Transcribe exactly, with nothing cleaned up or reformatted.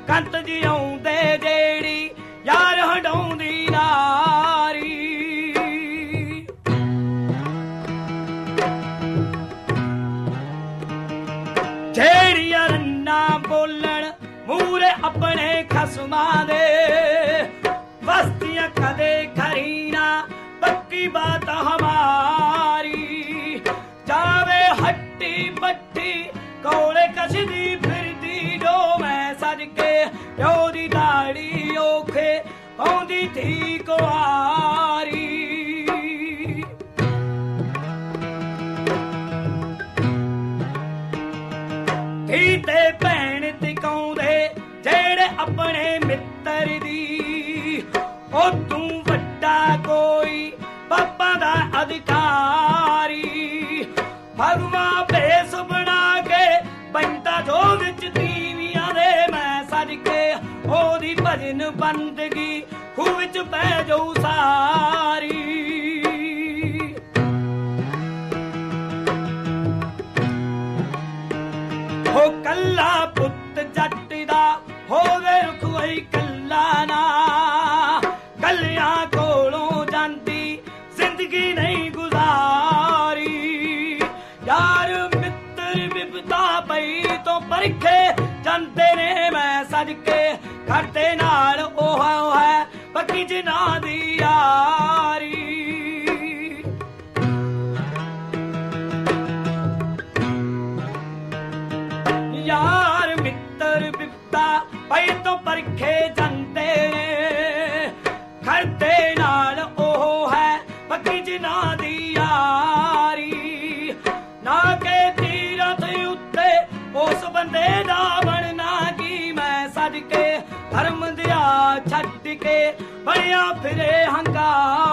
ਕੰਤ ਜਿਉਂਦੇ ਜਿਹੜੀ ਯਾਰ ਹੰਡਾਉਂਦੀ ਨਾਰੀ। ਜਿਹੜੀਆਂ ਰੰਨਾਂ ਬੋਲਣ ਮੂਹਰੇ ਆਪਣੇ ਖਸਮਾਂ ਦੇ, ਬਸਤੀਆਂ ਕਦੇ ਖਰੀ ਨਾ ਪੱਕੀ ਬਾਤ ਹਮਾਰੀ। ਜਾਵੇ ਹੱਟੀ ਬੱਟੀ ਕੋਲੇ ਕਸ਼ਦੀ ਫਿਰਦੀ ਜੋ ਮੈਂ ਸੱਜ ਕੇ, ਪਿਓ ਦੀ ਦਾੜੀ ਔਖੇ ਪਾਉਂਦੀ ਥੀ ਕੁਆਰੀ। ਧੀ ਤੇ ਭੈਣ ਟਿਕਾਉਂਦੇ ਜਿਹੜੇ ਆਪਣੇ ਮਿੱਤਰ ਦੀ, ਉਹ ਤੂੰ ਵੱਡਾ ਕੋਈ ਪਾਪਾ ਦਾ ਅਧਿਕਾਰੀ। ਭਗਵਾਂ ਭੇਸ ਬਣਾ ਕੇ ਬੰਦਾ ਜੋ ਵਿੱਚ ਤੀਵੀਆਂ ਦੇ ਮੈਂ ਸੱਜ ਕੇ, ਉਹਦੀ ਭਜਨ ਬੰਦਗੀ ਖੂਹ ਵਿੱਚ ਪੈ ਜਾਊ ਸਾਰੀ। ਹੋ ਕੱਲਾ ਪੁੱਤ ਜੱਟ ਦਾ ਹੋਵੇ ਰੁਖਵਾਈ ਕੱਲਾ ਨਾ, ਕੱਲਿਆਂ ਕੋਲੋਂ ਜਾਂਦੀ ਜ਼ਿੰਦਗੀ ਨਹੀਂ ਗੁਜ਼ਾਰੀ। ਯਾਰ ਮਿੱਤਰ ਬਿਪਤਾ ਪਈ ਤੋਂ ਪਰਖੇ ਜਾਂਦੇ ਨੇ ਮੈਂ ਸੱਜ ਕੇ, ਕਰਦੇ ਨਾਲ ਉਹ ਹੈ ਪੱਕੀ ਜਿਨ੍ਹਾਂ ਦੀ ਯਾਰੀ। ਯਾਰ ਮਿੱਤਰ ਬਿਪਤਾ ਪਈ ਤੋਂ ਪਰਖੇ ਜਾਂਦੇ ਨੇ, ਕਰਦੇ ਨਾਲ ਉਹ ਹੈ ਪੱਕੀ ਜਿਨ੍ਹਾਂ ਦੀ ਯਾਰੀ। ਨਾ ਕੇ ਤੀਰਥ ਉੱਤੇ ਉਸ ਬੰਦੇ ਦਾ ਬਣਨਾ ਕੀ ਮੈਂ ਸੱਜ ਕੇ, ਧਰਮ ਦਿਆ ਛੱਡ ਕੇ ਬਣਿਆ ਫਿਰੇ ਹੰਕਾਰ।